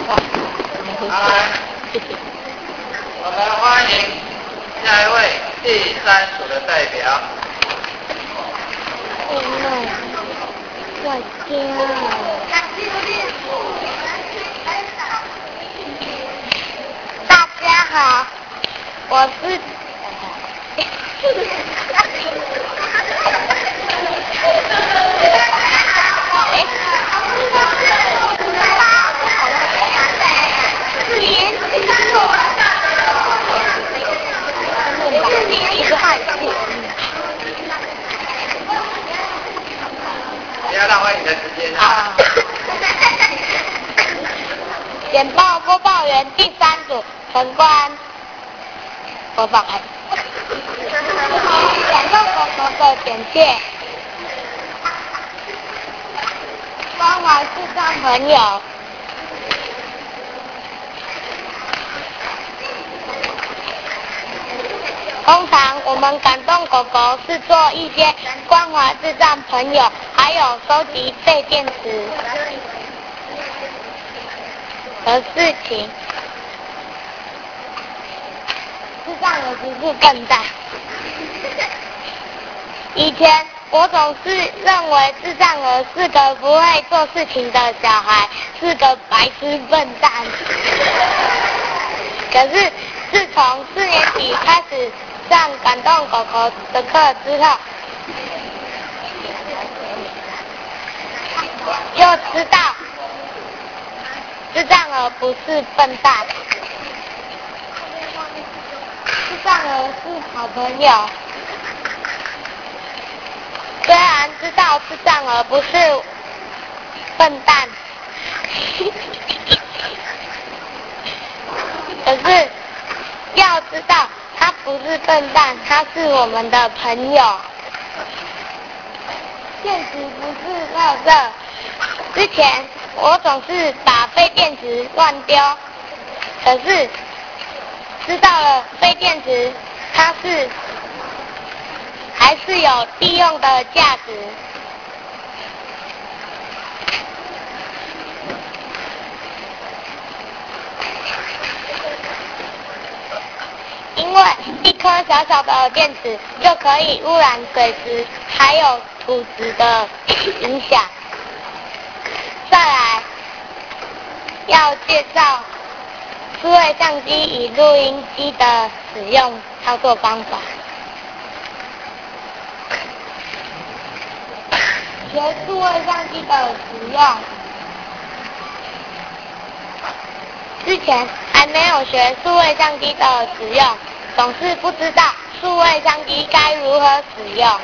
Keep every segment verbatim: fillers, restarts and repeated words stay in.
好，来，我们欢迎下一位第三组的代表。 我家。大家好，我是。 不要浪费你的时间啊！ 简报播报员第三组陈官，播报开始。感动狗狗的简介。关怀视障朋友。通常我们感动狗狗是做一些关怀视障朋友，还有收集废电池的事情。视障儿不是笨蛋。以前我总是认为视障儿是个不会做事情的小孩，是个白痴笨蛋。可是自从四年级开始上感动狗狗的课之后，就知道视障儿不是笨蛋，视障儿是好朋友。虽然知道视障儿不是笨蛋，可是要知道他不是笨蛋，他是我们的朋友。电池不是垃圾。之前我总是把废电池乱丢，可是知道了废电池它是还是有利用的价值。因为一颗小小的电池就可以污染水质还有土质的影响。再来要介绍数位相机与录音机的使用操作方法。学数位相机的使用，之前还没有学数位相机的使用，总是不知道数位相机该如何使用。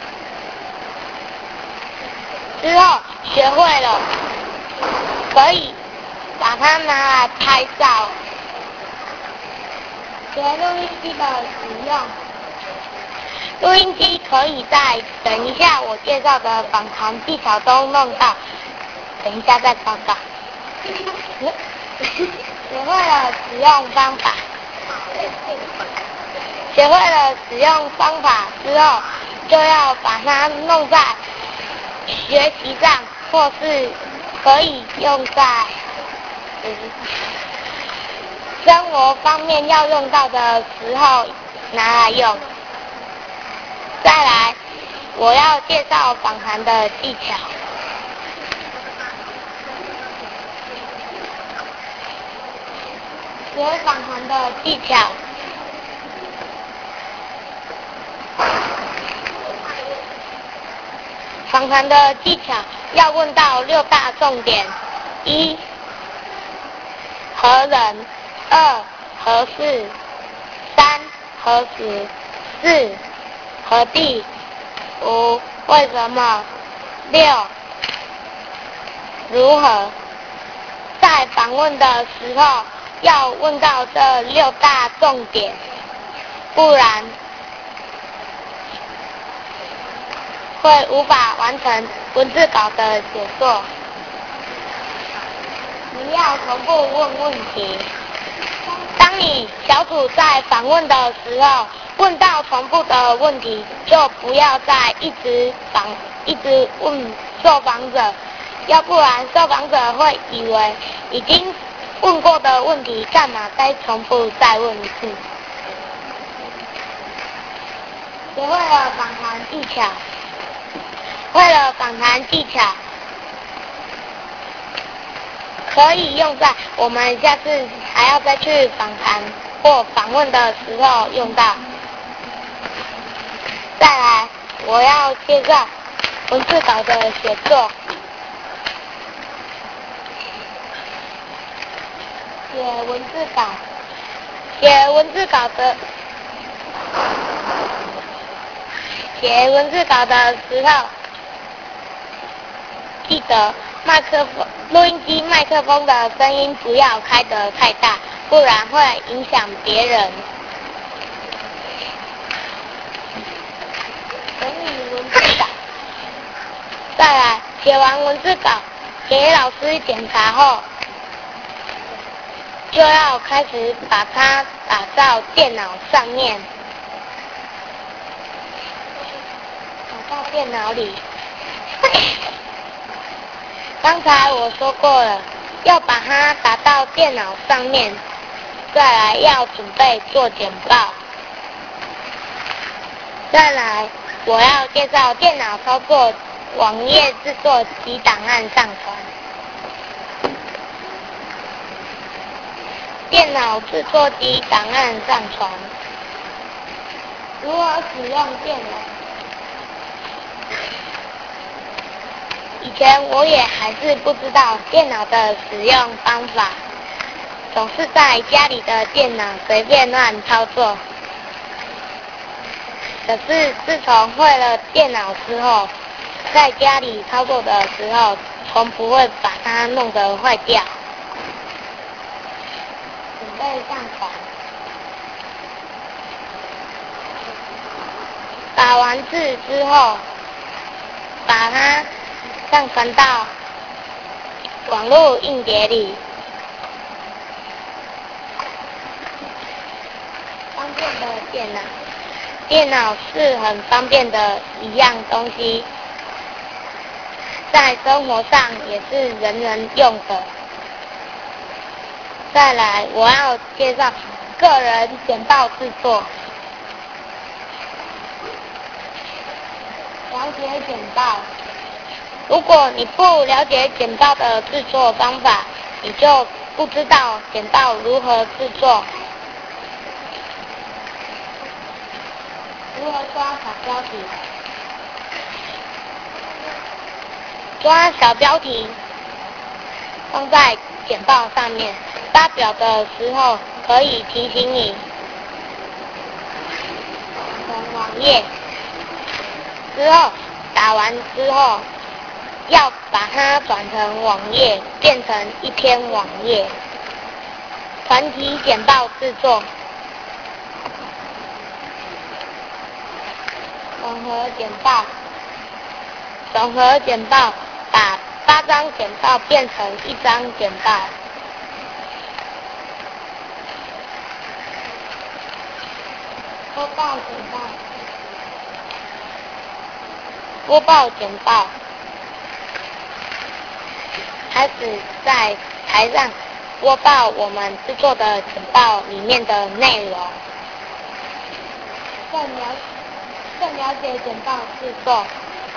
之后学会了，可以把它拿来拍照。学录音机的使用，录音机可以在等一下我介绍的访谈技巧中弄到，等一下再报告。学会了使用方法，学会了使用方法之后，就要把它弄在学习上，或是可以用在生活方面要用到的时候拿来用。再来，我要介绍访谈的技巧。学访谈的技巧，访谈的技巧要问到六大重点：一、何人；二、何事；三、何时；四、何地；五、为什么；六、如何。在访问的时候要问到这六大重点，不然会无法完成文字稿的写作。你要重复问问题。当你小组在访问的时候，问到重复的问题，就不要再一直访一直问受访者，要不然受访者会以为已经问过的问题，干嘛该重复再问一次？学会了访谈技巧，会了访谈技巧，可以用在我们下次还要再去访谈或访问的时候用到。再来，我要介绍文字稿的写作。写文字稿，写文字稿的写文字稿的时候，记得麦克风、录音机麦克风的声音不要开得太大，不然会影响别人。整理文字稿，再来写完文字稿给老师检查后，就要开始把它打到电脑上面，打到电脑里。刚才我说过了，要把它打到电脑上面，再来要准备做简报。再来，我要介绍电脑操作、网页制作及档案上传。电脑制作及档案上传，如何使用电脑？以前我也还是不知道电脑的使用方法，总是在家里的电脑随便乱操作。可是自从会了电脑之后，在家里操作的时候，从不会把它弄得坏掉。准备上传，打完字之后，把它上传到网络硬碟里。方便的电脑，电脑是很方便的一样东西，在生活上也是人人用的。再来，我要介绍个人简报制作。了解简报，如果你不了解简报的制作方法，你就不知道简报如何制作。如何抓小标题？抓小标题放在简报上面，发表的时候可以提醒你。从网页之后打完之后，要把它转成网页，变成一篇网页。团体简报制作，总和简报，总和简报把八张简报变成一张简报。播报简报，播报简报，开始在台上播报我们制作的简报里面的内容。更了更了解简报制作。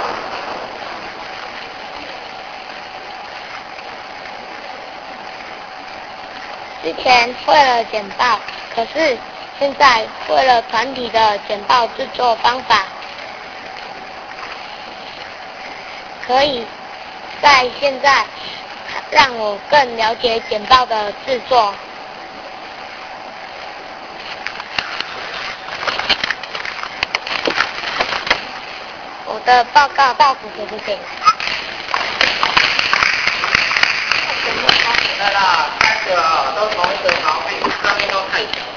之前会了简报，可是现在会了团体的简报制作方法，可以在现在让我更了解简报的制作。我的报告倒数给不给？ 来啦，三个啊，都同一个毛病，上面都太小。